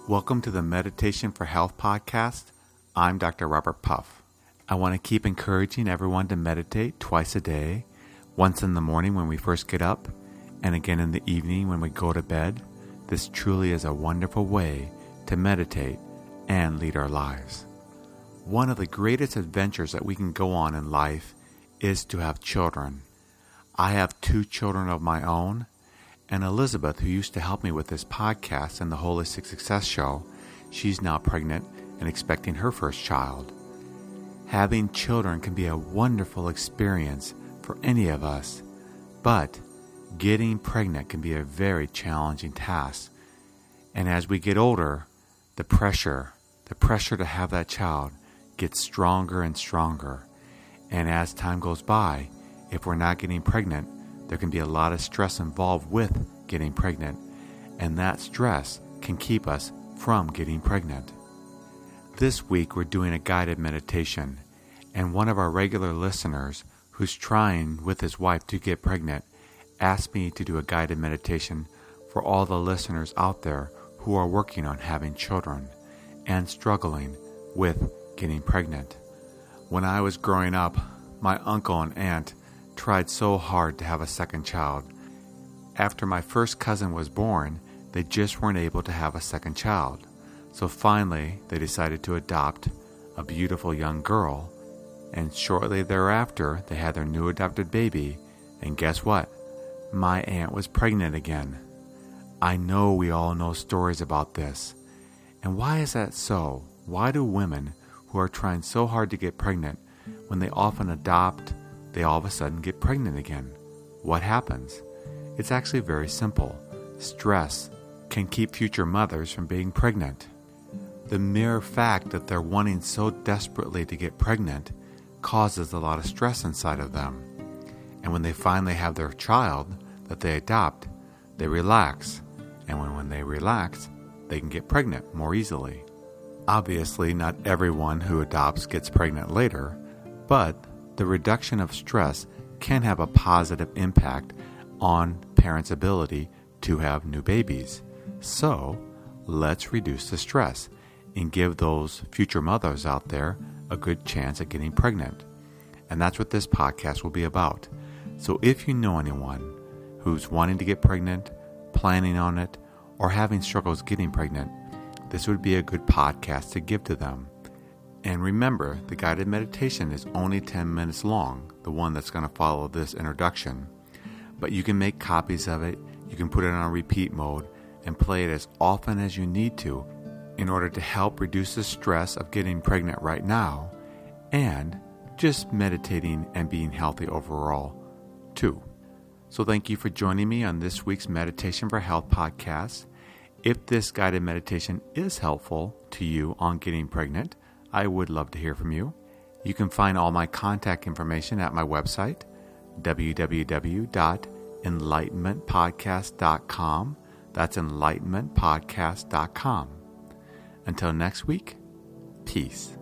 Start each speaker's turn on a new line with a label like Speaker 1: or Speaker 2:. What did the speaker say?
Speaker 1: Welcome to the Meditation for Health podcast. I'm Dr. Robert Puff. I want to keep encouraging everyone to meditate twice a day, once in the morning when we first get up, and again in the evening when we go to bed. This truly is a wonderful way to meditate and lead our lives. One of the greatest adventures that we can go on in life is to have children. I have 2 children of my own, and Elizabeth, who used to help me with this podcast and the Holistic Success Show, she's now pregnant and expecting her first child. Having children can be a wonderful experience for any of us, but getting pregnant can be a very challenging task. And as we get older, the pressure to have that child gets stronger and stronger. And as time goes by, if we're not getting pregnant, there can be a lot of stress involved with getting pregnant, and that stress can keep us from getting pregnant. This week we're doing a guided meditation, and one of our regular listeners who's trying with his wife to get pregnant asked me to do a guided meditation for all the listeners out there who are working on having children and struggling with getting pregnant. When I was growing up, my uncle and aunt tried so hard to have a second child. After my first cousin was born, they just weren't able to have a second child. So finally, they decided to adopt a beautiful young girl, and shortly thereafter, they had their new adopted baby, and guess what? My aunt was pregnant again. I know we all know stories about this. And why is that so? Why do women who are trying so hard to get pregnant, when they often adopt, they all of a sudden get pregnant again? What happens? It's actually very simple. Stress can keep future mothers from being pregnant. The mere fact that they're wanting so desperately to get pregnant causes a lot of stress inside of them. And when they finally have their child that they adopt, they relax. And when they relax, they can get pregnant more easily. Obviously, not everyone who adopts gets pregnant later, but the reduction of stress can have a positive impact on parents' ability to have new babies. So, let's reduce the stress and give those future mothers out there a good chance at getting pregnant. And that's what this podcast will be about. So if you know anyone who's wanting to get pregnant, planning on it, or having struggles getting pregnant, this would be a good podcast to give to them. And remember, the guided meditation is only 10 minutes long, the one that's going to follow this introduction. But you can make copies of it, you can put it on repeat mode, and play it as often as you need to in order to help reduce the stress of getting pregnant right now and just meditating and being healthy overall too. So thank you for joining me on this week's Meditation for Health podcast. If this guided meditation is helpful to you on getting pregnant, I would love to hear from you. You can find all my contact information at my website, www.enlightenmentpodcast.com. That's enlightenmentpodcast.com. Until next week, peace.